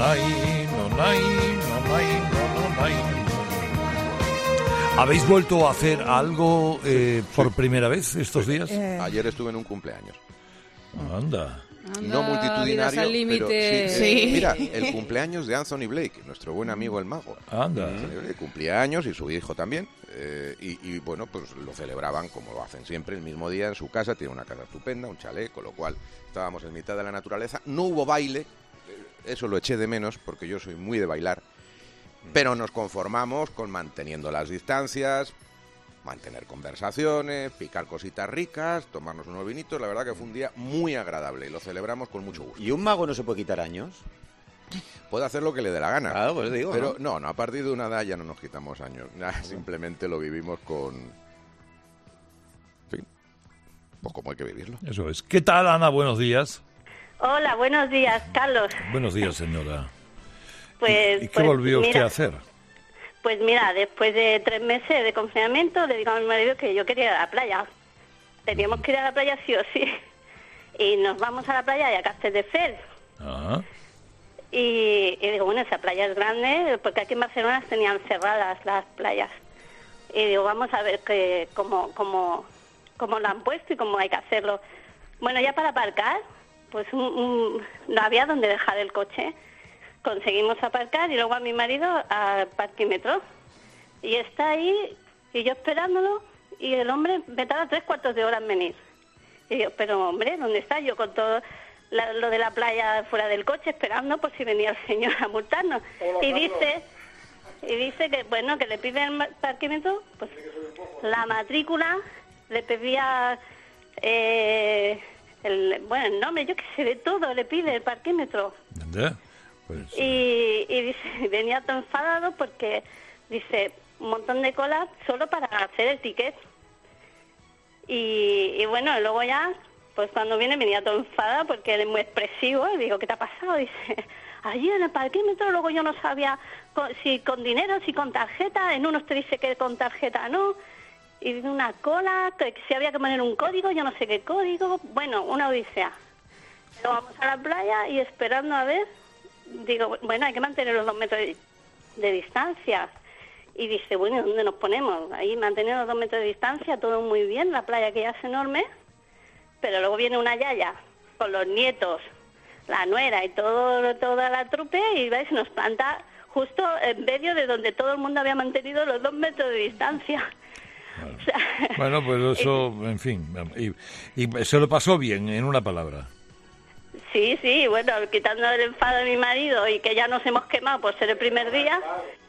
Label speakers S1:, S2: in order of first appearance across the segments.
S1: ¿Habéis vuelto a hacer algo por primera vez estos días?
S2: Ayer estuve en un cumpleaños.
S1: Anda.
S2: No multitudinario, pero
S3: sí.
S2: Mira, el cumpleaños de Anthony Blake, nuestro buen amigo el mago.
S1: Anda.
S2: Cumplía años y su hijo también. Y bueno, pues lo celebraban como lo hacen siempre, el mismo día en su casa. Tiene una casa estupenda, un chalet, con lo cual estábamos en mitad de la naturaleza. No hubo baile, eso lo eché de menos porque yo soy muy de bailar. Pero nos conformamos con manteniendo las distancias, mantener conversaciones, picar cositas ricas, tomarnos unos vinitos. La verdad que fue un día muy agradable y lo celebramos con mucho gusto.
S4: ¿Y un mago no se puede quitar años?
S2: Puede hacer lo que le dé la gana.
S4: Claro, pues digo,
S2: pero no, a partir de una edad ya no nos quitamos años. Simplemente lo vivimos con... En fin, pues como hay que vivirlo.
S1: Eso es. ¿Qué tal, Ana? Buenos días.
S5: Hola, buenos días, Carlos.
S1: Buenos días, señora.
S5: Pues,
S1: ¿Y qué volvió usted a hacer?
S5: Pues mira, después de 3 meses de confinamiento, le digo a mi marido que yo quería ir a la playa. Teníamos que ir a la playa sí o sí. Y nos vamos a la playa y a Castelldefels.
S1: Ajá.
S5: Y digo, bueno, esa playa es grande, porque aquí en Barcelona tenían cerradas las playas. Y digo, vamos a ver cómo lo han puesto y cómo hay que hacerlo. Bueno, ya para aparcar, pues no había donde dejar el coche. Conseguimos aparcar y luego a mi marido al parquímetro. Y está ahí, y yo esperándolo, y el hombre me tarda 3/4 de hora en venir. Y yo, pero hombre, ¿dónde está? Yo con todo lo de la playa fuera del coche, esperando por si venía el señor a multarnos. Y dice que, bueno, que le pide el parquímetro, pues la matrícula, le pedía el nombre, yo qué sé, de todo, le pide el parquímetro.
S1: ¿Dónde? Pues,
S5: Y dice, venía todo enfadado porque, dice, un montón de colas solo para hacer el ticket. Y bueno, luego ya, pues cuando venía todo enfadado porque él es muy expresivo. Y digo, ¿qué te ha pasado? Dice, allí en el parquímetro, luego yo no sabía si con dinero, si con tarjeta. En unos te dice que con tarjeta no. Y de una cola, que si había que poner un código, yo no sé qué código. Bueno, una odisea. Luego vamos a la playa y esperando a ver. Digo, bueno, hay que mantener los 2 metros de distancia. Y dice, bueno, ¿dónde nos ponemos? Ahí mantener los 2 metros de distancia, todo muy bien, la playa que ya es enorme, pero luego viene una yaya con los nietos, la nuera y toda la trupe, y va y se nos planta justo en medio de donde todo el mundo había mantenido los 2 metros de distancia.
S1: Bueno,
S5: O sea,
S1: bueno, pues eso, en fin, y se lo pasó bien, en una palabra.
S5: Sí, bueno, quitando el enfado de mi marido y que ya nos hemos quemado por ser el primer día.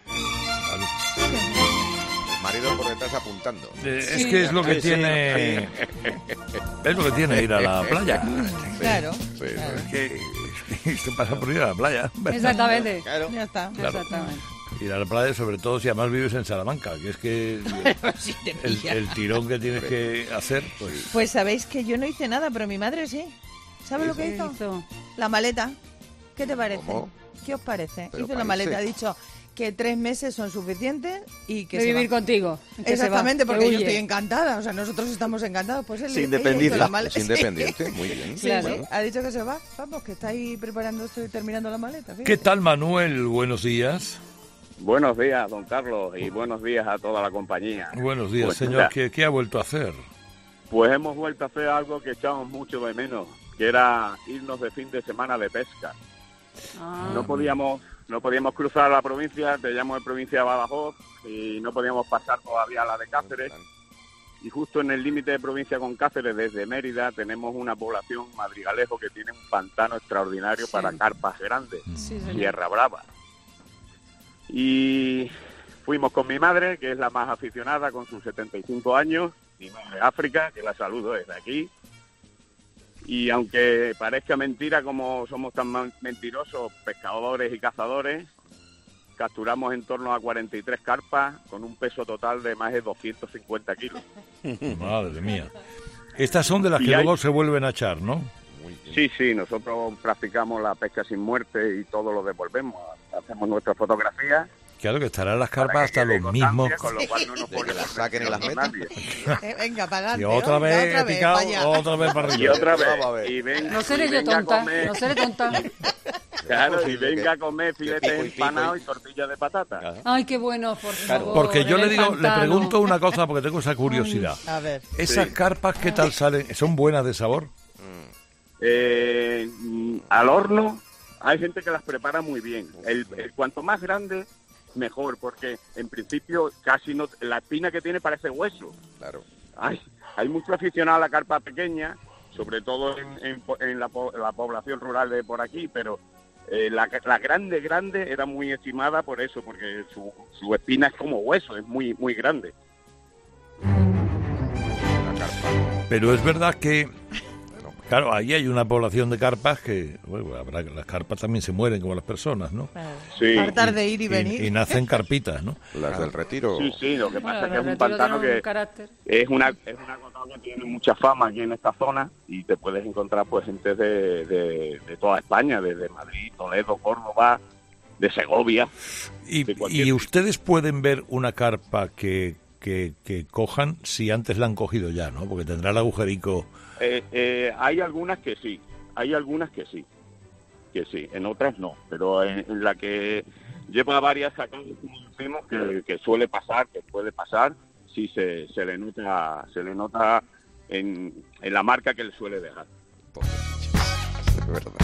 S2: El marido por detrás apuntando.
S1: Es que es lo que tiene... Es lo que tiene ir a la playa.
S3: Claro.
S2: Sí,
S3: claro.
S1: Es que se pasa por ir a la playa.
S3: Exactamente.
S2: Claro.
S3: Ya está.
S1: Claro.
S3: Exactamente.
S1: Ir a la playa, sobre todo si además vives en Salamanca, que es que
S3: Sí, te pilla.
S1: el tirón que tienes que hacer, pues...
S3: Pues sabéis que yo no hice nada, pero mi madre sí. ¿Sabes lo que hizo? La maleta. ¿Qué te parece?
S2: ¿Cómo?
S3: ¿Qué os parece?
S2: Pero
S3: Hizo la
S2: para
S3: maleta,
S2: irse.
S3: ha dicho que 3 meses son suficientes y que
S6: De
S3: se
S6: vivir
S3: va.
S6: contigo. Que
S3: Exactamente,
S6: se va,
S3: porque
S6: que
S3: yo
S6: huye.
S3: estoy encantada. O sea, nosotros estamos encantados. Pues él,
S4: Se
S3: ella hizo
S4: independiza.
S3: la maleta.
S2: Es independiente, muy bien.
S3: Sí,
S6: Claro.
S3: sí, ha dicho que se va. Vamos, que está ahí preparando esto y terminando la maleta.
S1: ¿Qué
S3: fíjate.
S1: tal, Manuel? Buenos días.
S7: Buenos días, don Carlos, y buenos días a toda la compañía.
S1: Buenos días,
S7: Pues
S1: señor.
S7: mira,
S1: ¿Qué ha vuelto a hacer?
S7: Pues hemos vuelto a hacer algo que echamos mucho de menos, que era irnos de fin de semana de pesca. No podíamos cruzar la provincia, te llamo de provincia de Badajoz, y no podíamos pasar todavía a la de Cáceres. Y justo en el límite de provincia con Cáceres, desde Mérida, tenemos una población, Madrigalejo, que tiene un pantano extraordinario para carpas grandes,
S6: Sí, señor.
S7: Sierra Brava. Y fuimos con mi madre, que es la más aficionada, con sus 75 años, mi madre de África, que la saludo desde aquí. Y aunque parezca mentira, como somos tan mentirosos, pescadores y cazadores, capturamos en torno a 43 carpas con un peso total de más de 250 kilos.
S1: Madre mía. Estas son de las
S7: Y
S1: que
S7: hay-
S1: luego se vuelven a echar, ¿no?
S7: Sí, nosotros practicamos la pesca sin muerte y todo lo devolvemos. Hacemos nuestras fotografías.
S1: Claro que estarán las
S7: para
S1: carpas
S7: que
S1: hasta
S7: quede
S1: los mismos.
S7: constancia, con lo cual no nos
S2: De que
S7: ponemos
S2: las saquen y las
S7: con
S2: metan.
S7: nadie.
S3: Venga, para adelante.
S1: Y otra vez
S3: otra
S1: he picado,
S3: vaya.
S1: otra vez para
S7: Y
S1: arriba.
S7: otra vez.
S2: Vamos a ver.
S7: Y ven,
S6: No seré
S7: y
S6: yo
S7: venga a
S6: tonta,
S7: comer.
S6: no seré tonta.
S7: Claro, y venga a comer filetes empanados y tortillas de patata.
S4: Claro. Ay, qué bueno, por favor.
S1: Porque yo le pregunto una cosa porque tengo esa curiosidad.
S3: A ver.
S1: ¿Esas carpas qué tal salen? ¿Son buenas de sabor?
S7: Al horno hay gente que las prepara muy bien. Cuanto más grande, mejor, porque en principio casi no, la espina que tiene parece hueso.
S2: Claro.
S7: Hay mucho aficionado a la carpa pequeña, sobre todo en la población rural de por aquí, pero la grande era muy estimada por eso, porque su espina es como hueso, es muy muy grande.
S2: La carpa.
S1: Pero es verdad que, claro, ahí hay una población de carpas que, bueno, las carpas también se mueren como las personas, ¿no?
S7: Sí.
S3: Hartar de ir y venir.
S1: Y nacen carpitas, ¿no?
S2: Las del Retiro.
S7: Sí, lo que pasa es que es un pantano que es una cosa que tiene mucha fama aquí en esta zona y te puedes encontrar pues gente de toda España, desde Madrid, Toledo, Córdoba, de Segovia.
S1: Y ustedes pueden ver una carpa que cojan si antes la han cogido ya, ¿no? Porque tendrá el agujerico.
S7: Hay algunas que sí, en otras no, pero en la que lleva varias sacadas, como decimos, que suele pasar, que puede pasar, sí se le nota en la marca que le suele dejar.
S2: Es verdad.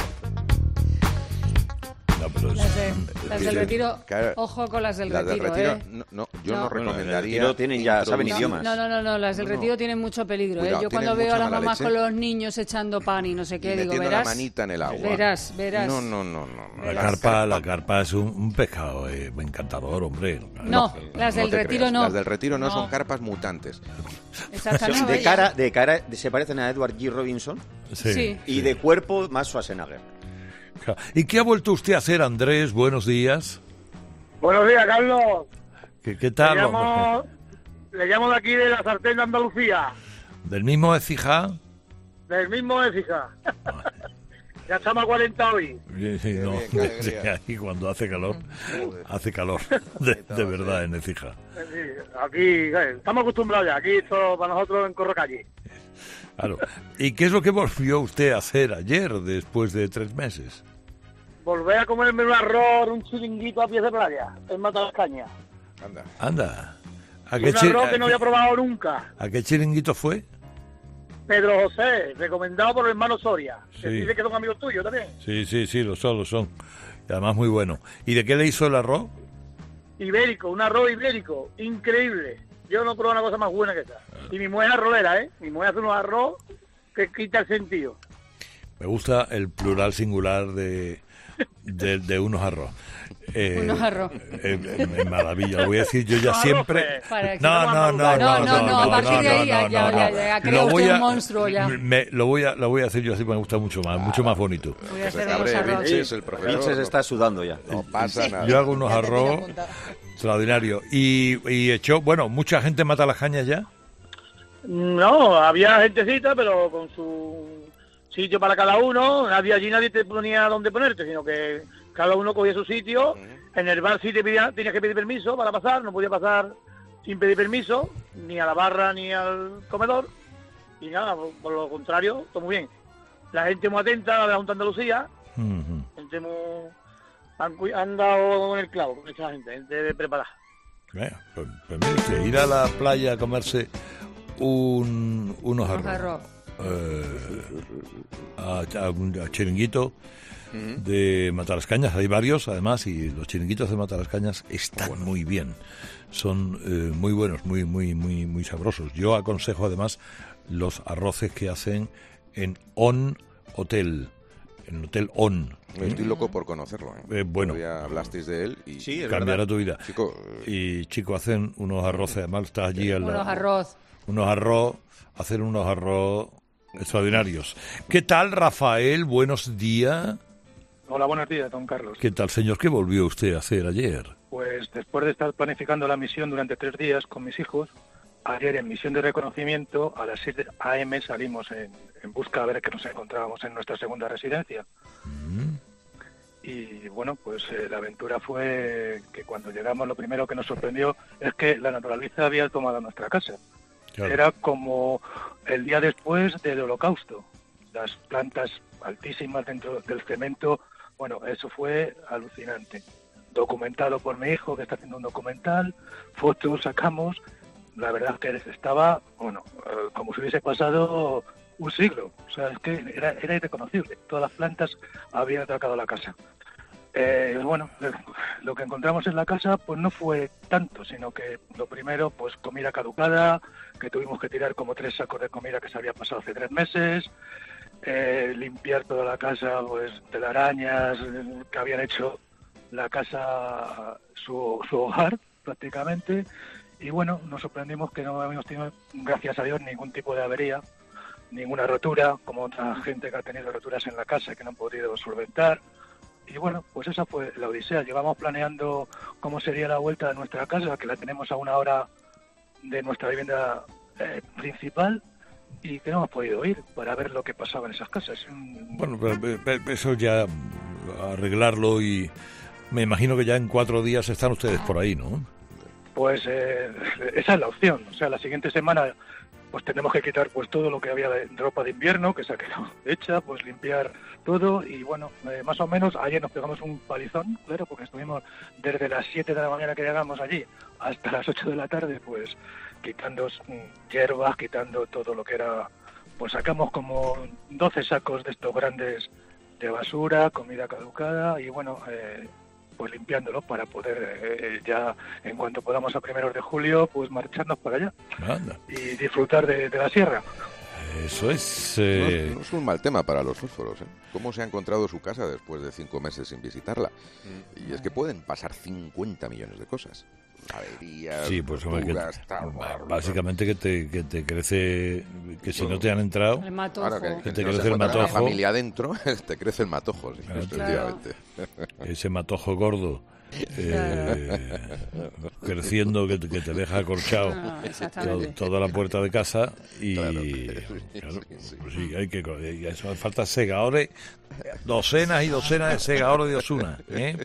S1: No, pero
S4: las del Retiro,
S2: claro,
S4: ojo con las del
S2: las
S4: Retiro,
S2: del Retiro, yo no recomendaría.
S6: Bueno, tienen ya, saben idiomas.
S4: No, las del Retiro tienen mucho peligro.
S2: Cuidado,
S4: Yo cuando
S2: tienen
S4: veo a
S2: mucha
S4: las mamás
S2: mala
S4: con los niños echando pan y no sé qué, digo,
S2: metiendo
S4: verás.
S2: la manita en el agua.
S4: Verás.
S2: No.
S1: La carpa es un pescado encantador, hombre.
S4: No, las del
S2: te
S4: Retiro
S2: creas.
S4: no.
S2: Las del Retiro no son carpas mutantes.
S4: Exactamente.
S6: De cara se parecen a Edward G. Robinson y de cuerpo más Schwarzenegger.
S1: ¿Y qué ha vuelto usted a hacer, Andrés? Buenos días.
S8: Buenos días, Carlos.
S1: ¿Qué tal?
S8: Le llamo de aquí de la Sartén de Andalucía.
S1: ¿Del mismo Écija?
S8: Del mismo Écija. Ya estamos a 40 hoy.
S1: Sí, aquí cuando hace calor, de verdad en Écija.
S8: Sí, aquí estamos acostumbrados ya, aquí esto para nosotros en Corrocalle.
S1: Claro. ¿Y qué es lo que volvió usted a hacer ayer, después de 3 meses?
S8: Volver a comerme un arroz, un chiringuito a pies de playa, en Matalascañas.
S1: Anda.
S8: Un arroz que no había probado nunca.
S1: ¿A qué chiringuito fue?
S8: Pedro José, recomendado por el hermano Soria.
S1: Sí.
S8: Que dice que son amigos tuyos también.
S1: Sí, lo son. Y además muy bueno. ¿Y de qué le hizo el arroz?
S8: Ibérico, un arroz ibérico, increíble. Yo no probé una cosa más buena que esa. Y mi mujer es arrolera, ¿eh? Mi mujer hace unos arroz que quita el sentido.
S1: Me gusta el plural singular de unos arroz.
S4: Unos arroz.
S1: Maravilla, lo voy a decir yo ya siempre. No,
S4: a partir de ahí ya creo usted un monstruo ya.
S1: Lo voy a hacer yo así, me gusta mucho más bonito.
S4: Voy a hacer unos arroz.
S6: Vinces está sudando ya.
S2: No pasa nada.
S1: Yo hago unos arroz extraordinarios. Y echó, bueno, mucha gente mata las cañas ya.
S8: No, había gentecita, pero con su sitio para cada uno. Nadie te ponía dónde ponerte, sino que cada uno cogía su sitio. En el bar sí tenías que pedir permiso para pasar, no podía pasar sin pedir permiso, ni a la barra ni al comedor. Y nada, por lo contrario, todo muy bien. La gente muy atenta, la de la Junta de Andalucía, gente muy... Han dado en el clavo con esa gente preparada.
S1: Pues mire usted, ir a la playa a comerse unos arroz. A chiringuito de Matalascañas, hay varios además, y los chiringuitos de Matalascañas están muy bien, son muy buenos, muy sabrosos. Yo aconsejo además los arroces que hacen en On Hotel, en Hotel On.
S2: Estoy loco por conocerlo.
S1: Bueno,
S2: ya hablasteis de él y
S6: sí,
S1: cambiará tu vida.
S2: Chico,
S1: hacen unos arroces, además está allí hacen unos arroz extraordinarios. ¿Qué tal, Rafael? Buenos días.
S9: Hola, buenos días, don Carlos.
S1: ¿Qué tal, señor? ¿Qué volvió usted a hacer ayer?
S9: Pues después de estar planificando la misión durante 3 días con mis hijos, ayer en misión de reconocimiento a las 6 a.m. salimos en busca a ver qué nos encontrábamos en nuestra segunda residencia. Y bueno, pues la aventura fue que cuando llegamos lo primero que nos sorprendió es que la naturaleza había tomado nuestra casa. Claro. Era como el día después del Holocausto. Las plantas altísimas dentro del cemento, Bueno, eso fue alucinante. Documentado por mi hijo, que está haciendo un documental, fotos sacamos, la verdad es que estaba, bueno, como si hubiese pasado un siglo, o sea, es que era irreconocible, todas las plantas habían atacado la casa. Bueno, lo que encontramos en la casa pues no fue tanto, sino que lo primero, pues comida caducada, que tuvimos que tirar como 3 sacos de comida que se había pasado hace 3 meses, limpiar toda la casa pues telarañas que habían hecho la casa su hogar prácticamente, y bueno, nos sorprendimos que no habíamos tenido, gracias a Dios, ningún tipo de avería, ninguna rotura, como otra gente que ha tenido roturas en la casa que no han podido solventar. Y bueno, pues esa fue la odisea. Llevamos planeando cómo sería la vuelta de nuestra casa, que la tenemos a 1 hora de nuestra vivienda principal, y que no hemos podido ir para ver lo que pasaba en esas casas.
S1: Bueno, pero eso ya arreglarlo, y me imagino que ya en 4 días están ustedes por ahí, ¿no?
S9: Pues esa es la opción. O sea, la siguiente semana pues tenemos que quitar pues todo lo que había de ropa de invierno que se ha quedado hecha, pues limpiar todo, y bueno, más o menos ayer nos pegamos un palizón, claro, porque estuvimos desde las 7 de la mañana que llegamos allí hasta las 8 de la tarde, pues quitando hierbas, quitando todo lo que era, pues sacamos como 12 sacos de estos grandes de basura, comida caducada, y bueno, pues limpiándolo para poder ya, en cuanto podamos a 1 de julio, pues marcharnos para allá.
S1: Anda.
S9: Y disfrutar de la sierra.
S1: Eso es...
S2: No es un mal tema para los fósforos, ¿eh? ¿Cómo se ha encontrado su casa después de 5 meses sin visitarla? Y es que pueden pasar 50 millones de cosas. Averías,
S1: sí, pues
S2: tortugas,
S1: básicamente que te crece, que si no te han entrado,
S4: el matojo.
S2: Claro,
S1: que te
S2: no
S1: crece el matojo.
S2: La familia adentro, te crece el matojo, sí, efectivamente.
S1: Ese matojo gordo. Creciendo que te deja acorchado toda la puerta de casa, y claro, pues sí, hay que, eso falta segadores, docenas y docenas de segadores de Osuna,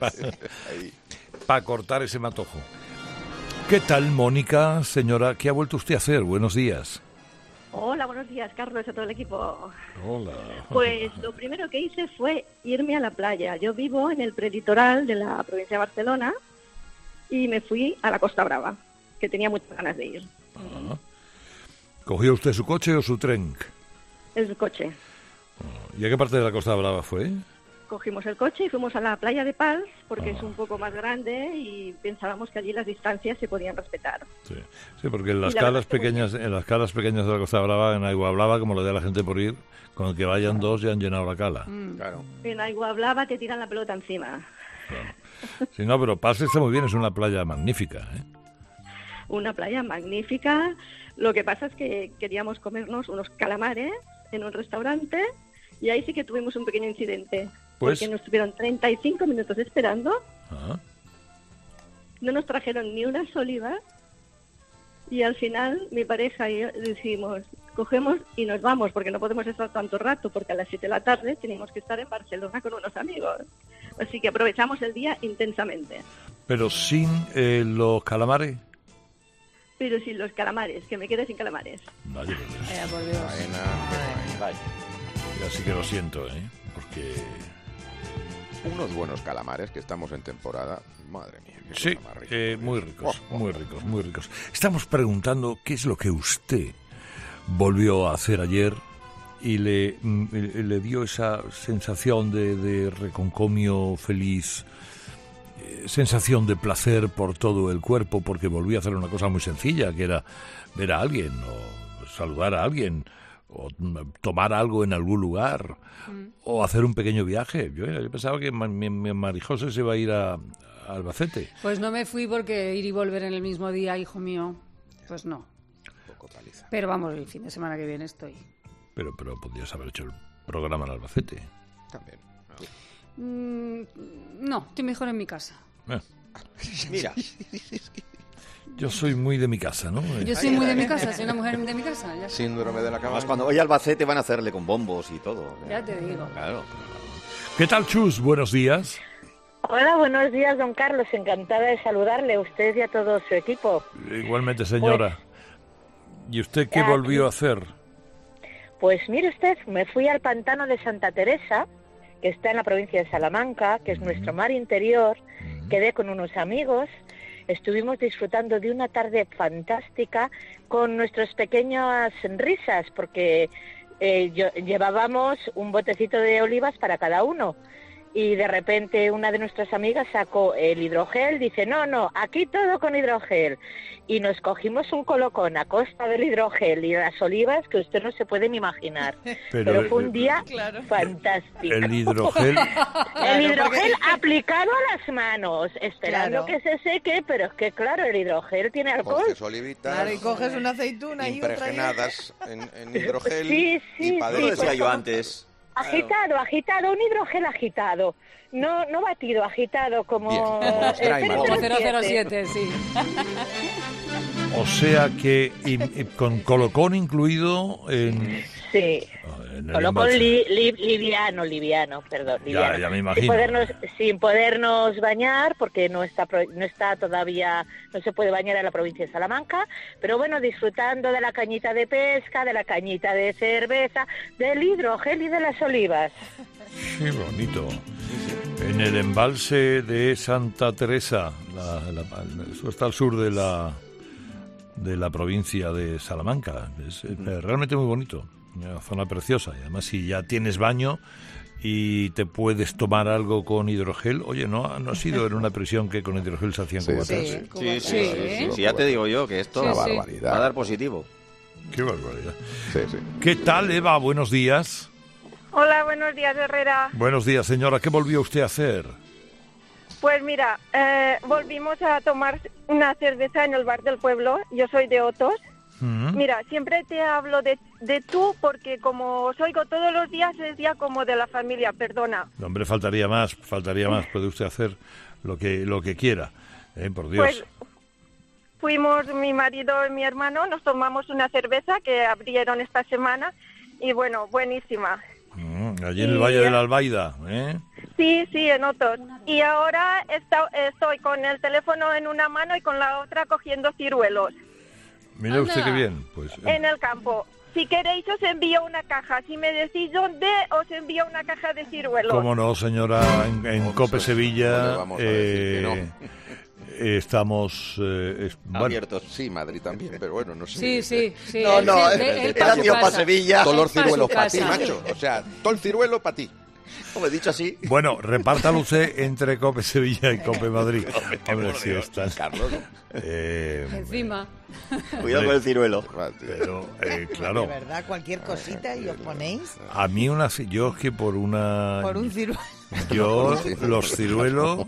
S1: para cortar ese matojo. ¿Qué tal, Mónica, señora? ¿Qué ha vuelto usted a hacer? Buenos días.
S5: Hola, buenos días, Carlos, a todo el equipo.
S1: Hola.
S5: Pues lo primero que hice fue irme a la playa. Yo vivo en el prelitoral de la provincia de Barcelona y me fui a la Costa Brava, que tenía muchas ganas de ir.
S1: Ajá. ¿Cogió usted su coche o su tren?
S5: El coche.
S1: ¿Y a qué parte de la Costa Brava fue?
S5: Cogimos el coche y fuimos a la playa de Pals, porque es un poco más grande y pensábamos que allí las distancias se podían respetar.
S1: Sí, porque en las calas pequeñas de la Costa Brava, en Aiguablava, como le da la gente por ir, con el que vayan 2 ya han llenado la cala.
S2: Claro.
S5: En Aiguablava te tiran la pelota encima.
S1: Claro. Sí, no, pero Pals está muy bien, es una playa magnífica, ¿eh?
S5: Una playa magnífica. Lo que pasa es que queríamos comernos unos calamares en un restaurante y ahí sí que tuvimos un pequeño incidente.
S1: Pues,
S5: porque nos estuvieron 35 minutos esperando. No nos trajeron ni unas olivas y al final mi pareja y yo decidimos, cogemos y nos vamos porque no podemos estar tanto rato, porque a las 7 de la tarde teníamos que estar en Barcelona con unos amigos. Así que aprovechamos el día intensamente.
S1: ¿Pero sin los calamares?
S5: Pero sin los calamares, que me quedé sin calamares.
S1: Vaya,
S4: por Dios.
S6: Vaya.
S1: Ya sí que lo siento, porque...
S2: Unos buenos calamares, que estamos en temporada, madre mía.
S1: Sí, muy ricos, muy ricos, muy ricos. Estamos preguntando qué es lo que usted volvió a hacer ayer y le dio esa sensación de reconcomio feliz, sensación de placer por todo el cuerpo, porque volvió a hacer una cosa muy sencilla, que era ver a alguien o saludar a alguien, o tomar algo en algún lugar, o hacer un pequeño viaje. Yo pensaba que mi Marijose se iba a ir a Albacete.
S4: Pues no me fui porque ir y volver en el mismo día, hijo mío, pues no.
S2: Poco paliza.
S4: Pero vamos, el fin de semana que viene estoy.
S1: Pero podrías haber hecho el programa en Albacete.
S2: También.
S4: No, estoy mejor en mi casa.
S6: Mira.
S1: Yo soy muy de mi casa, ¿no?
S4: Yo soy muy de mi casa, soy una mujer de mi casa. Ya
S2: Síndrome de la cama.
S6: Además, cuando voy a Albacete van a hacerle con bombos y todo.
S4: Ya te digo.
S6: Claro.
S1: ¿Qué tal, Chus? Buenos días.
S10: Hola, buenos días, don Carlos. Encantada de saludarle a usted y a todo su equipo.
S1: Igualmente, señora. ¿Y usted qué volvió a hacer?
S10: Pues mire usted, me fui al pantano de Santa Teresa, que está en la provincia de Salamanca, que es nuestro mar interior. Quedé con unos amigos, estuvimos disfrutando de una tarde fantástica con nuestras pequeñas risas, porque llevábamos un botecito de olivas para cada uno. Y de repente una de nuestras amigas sacó el hidrogel, dice, no, aquí todo con hidrogel. Y nos cogimos un colocón a costa del hidrogel y las olivas que usted no se puede ni imaginar. Pero fue un día fantástico.
S1: El hidrogel...
S10: El hidrogel aplicado a las manos, esperando que se seque, pero es que claro, el hidrogel tiene alcohol.
S2: Coges olivitas...
S3: Claro, y coges una aceituna y otra...
S2: Impregnadas en hidrogel
S10: sí,
S2: y para
S6: lo decía yo antes.
S10: Agitado, un hidrogel agitado. No batido, agitado como...
S4: Como 007, sí.
S1: O sea que con colocón incluido en...
S10: Sí. Colocón liviano, perdón. Liviano.
S1: Ya me imagino.
S10: Sin podernos bañar, porque no está todavía, no se puede bañar en la provincia de Salamanca, pero bueno, disfrutando de la cañita de pesca, de la cañita de cerveza, del hidrogel y de las olivas.
S1: Qué bonito. En el embalse de Santa Teresa, eso está al sur de la provincia de Salamanca. Es realmente muy bonito. Una zona preciosa, y además si ya tienes baño y te puedes tomar algo con hidrogel, oye, ¿no ha sido en una prisión que con hidrogel se hacían cubatas?
S6: Sí, ya te digo yo que esto es una barbaridad. Va a dar positivo.
S1: Qué barbaridad. ¿Qué tal, Eva? Buenos días.
S11: Hola, buenos días, Herrera.
S1: Buenos días, señora. ¿Qué volvió usted a hacer?
S11: Pues mira, volvimos a tomar una cerveza en el bar del pueblo. Yo soy de Otos. Mira, siempre te hablo de tú porque como os oigo todos los días es ya como de la familia, perdona.
S1: No, hombre, faltaría más. Puede usted hacer lo que quiera, por Dios.
S11: Pues fuimos mi marido y mi hermano, nos tomamos una cerveza que abrieron esta semana y bueno, buenísima.
S1: Allí en el Valle de la Albaida, ¿eh?
S11: Sí, en Otos. Y ahora estoy con el teléfono en una mano y con la otra cogiendo ciruelos.
S1: Mire usted qué bien. Pues,
S11: en el campo. Si queréis os envío una caja. Si me decís dónde, os envío una caja de ciruelos.
S1: Cómo no, señora. En Cope Sevilla estamos
S6: abiertos.
S2: Sí, Madrid también, pero bueno, no sé.
S4: Sí.
S6: No, el patio para Sevilla.
S2: Todos los ciruelos para ti, macho. O sea, todo el ciruelo para ti.
S6: Como he dicho así.
S1: Bueno, repártalo usted entre Cope Sevilla y Cope Madrid. Hombre, si están...
S2: Carlos.
S4: Encima.
S6: Cuidado con el ciruelo.
S1: Pero, claro.
S3: De verdad, cualquier cosita y os ponéis.
S1: A mí yo es que por un
S3: ciruelo.
S1: Yo los ciruela.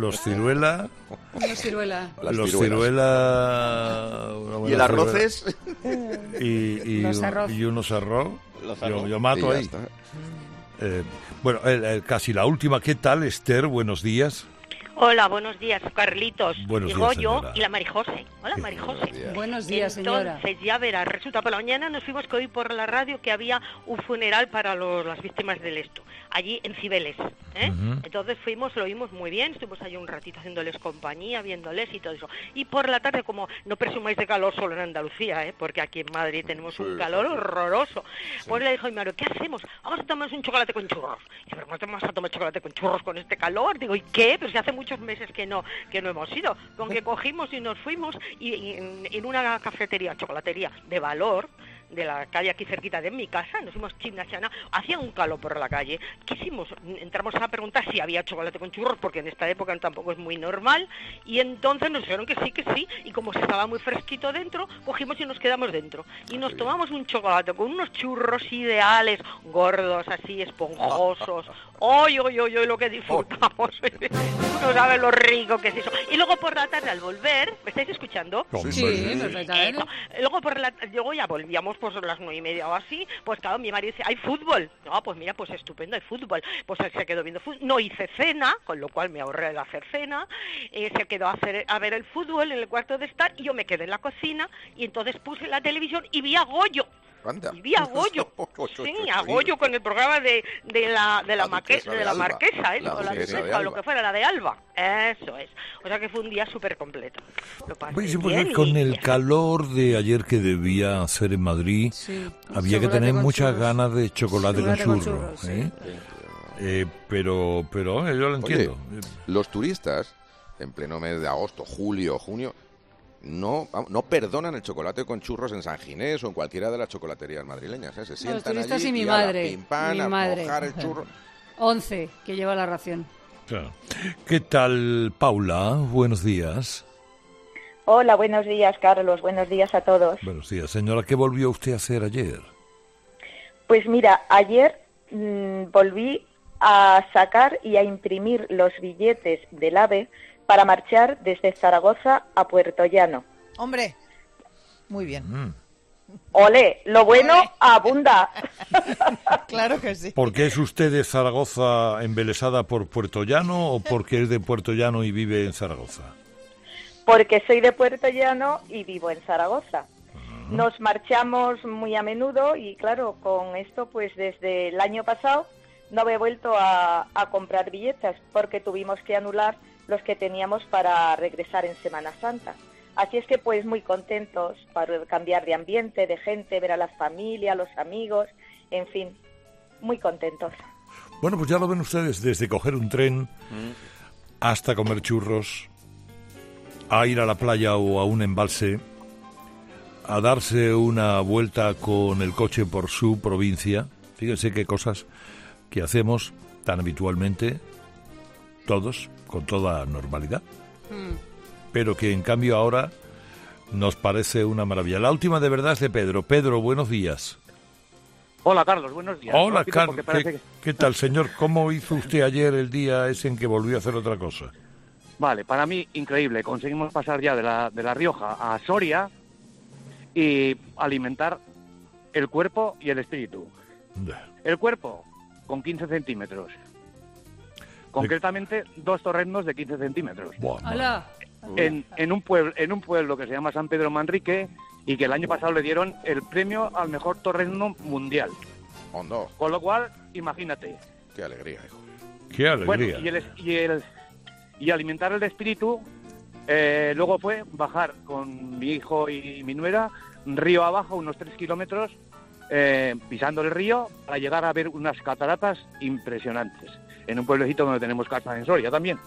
S6: ¿Y el arroces?
S1: Y unos arroz. Yo mato ahí. Bueno, casi la última. ¿Qué tal, Esther? Buenos días.
S12: Hola, buenos días, Carlitos.
S1: Buenos
S12: Digo
S1: días,
S12: yo y la Marijose. Hola, Marijose.
S4: Buenos días, señora.
S12: Entonces, ya verás, resulta, por la mañana nos fuimos que oí por la radio que había un funeral para las víctimas del esto, allí en Cibeles. Entonces fuimos, lo oímos muy bien, estuvimos allí un ratito haciéndoles compañía, viéndoles y todo eso. Y por la tarde, como no presumáis de calor solo en Andalucía, porque aquí en Madrid tenemos un calor horroroso, pues le dijo a mi marido, ¿qué hacemos? Vamos a tomarnos un chocolate con churros. Y yo, ¿cómo te vas a tomar chocolate con churros con este calor? Digo, ¿y qué? Pero si hace muchos meses que no hemos ido. Con que cogimos y nos fuimos y en una cafetería, chocolatería de valor, de la calle aquí cerquita de mi casa, nos fuimos China, hacía un calor por la calle, entramos a preguntar si había chocolate con churros, porque en esta época tampoco es muy normal, y entonces nos dijeron que sí, y como se estaba muy fresquito dentro, cogimos y nos quedamos dentro, y nos tomamos un chocolate con unos churros ideales, gordos, así, esponjosos, ¡oy, lo que disfrutamos! No sabes lo rico que es eso. Y luego por la tarde, al volver, ¿me estáis escuchando?
S4: Sí, perfectamente.
S12: Luego ya volvíamos pues a las 9:30 o así, pues claro, mi marido dice, ¿hay fútbol? No, pues mira, pues estupendo, hay fútbol. Pues él se quedó viendo fútbol. No hice cena, con lo cual me ahorré el hacer cena. Se quedó a ver el fútbol en el cuarto de estar y yo me quedé en la cocina y entonces puse la televisión y vi a Goyo. Y vi a Goyo, a Goyo con el programa de la Marquesa, o lo que fuera, la de Alba. Eso es. O sea que fue un día súper completo.
S1: Pues con el calor de ayer que debía hacer en Madrid, había que tener muchas ganas de chocolate con churros. Pero yo lo entiendo.
S2: Oye, los turistas, en pleno mes de agosto, julio, junio, no perdonan el chocolate con churros en San Ginés o en cualquiera de las chocolaterías madrileñas. Se sientan
S4: los turistas
S2: allí
S4: y mi
S2: y
S4: madre.
S2: Pimpán, a mojar el churro.
S4: 11 que lleva la ración.
S1: Claro. ¿Qué tal, Paula? Buenos días.
S10: Hola, buenos días, Carlos. Buenos días a todos.
S1: Buenos días, señora. ¿Qué volvió usted a hacer ayer?
S10: Pues mira, ayer volví a sacar y a imprimir los billetes del AVE para marchar desde Zaragoza a Puerto Llano.
S3: Hombre, muy bien.
S10: ¡Olé! Lo bueno abunda.
S3: Claro que sí.
S1: ¿Por qué es usted de Zaragoza embelesada por Puerto Llano o porque es de Puerto Llano y vive en Zaragoza?
S10: Porque soy de Puerto Llano y vivo en Zaragoza. Nos marchamos muy a menudo y claro, con esto pues desde el año pasado no he vuelto a comprar billetes porque tuvimos que anular los que teníamos para regresar en Semana Santa. Así es que pues muy contentos para cambiar de ambiente, de gente, ver a la familia, a los amigos, en fin, muy contentos.
S1: Bueno, pues ya lo ven ustedes, desde coger un tren hasta comer churros, a ir a la playa o a un embalse, a darse una vuelta con el coche por su provincia. Fíjense qué cosas que hacemos tan habitualmente todos, con toda normalidad, pero que en cambio ahora nos parece una maravilla. La última de verdad es de Pedro. Pedro, buenos días.
S13: Hola, Carlos, buenos días.
S1: Hola, Carlos. ¿Qué tal, señor? ¿Cómo hizo usted ayer el día ese en que volvió a hacer otra cosa?
S13: Vale, para mí increíble. Conseguimos pasar ya de la Rioja a Soria y alimentar el cuerpo y el espíritu. El cuerpo con 15 centímetros. Concretamente, 2 torreznos de 15 centímetros.
S4: ¡Hala!
S13: En un pueblo que se llama San Pedro Manrique y que el año pasado le dieron el premio al mejor torrezno mundial.
S2: Hondo.
S13: Con lo cual, imagínate.
S2: Qué alegría, hijo.
S1: Qué alegría.
S13: Bueno, y alimentar el espíritu, luego fue bajar con mi hijo y mi nuera río abajo, unos 3 kilómetros, pisando el río para llegar a ver unas cataratas impresionantes. En un pueblecito donde tenemos casa en Soria también.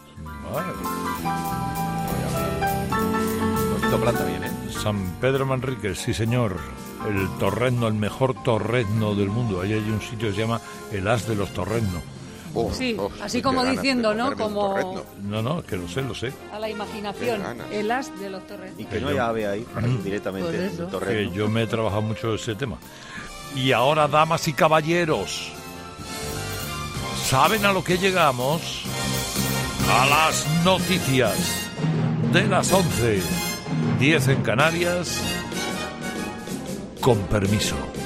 S2: Planta bien, ¿eh?
S1: San Pedro Manrique, sí señor. El torrezno, el mejor torrezno del mundo. Ahí hay un sitio que se llama el As de los Torreznos.
S4: Sí, así como diciendo, ¿no? Como...
S1: No, que lo sé.
S4: A la imaginación, el As de los Torreznos.
S6: Y que no hay ave ahí, directamente en el torrezno.
S1: Que yo me he trabajado mucho ese tema. Y ahora, damas y caballeros, ¿saben a lo que llegamos? A las noticias de las 11:10 en Canarias. Con permiso.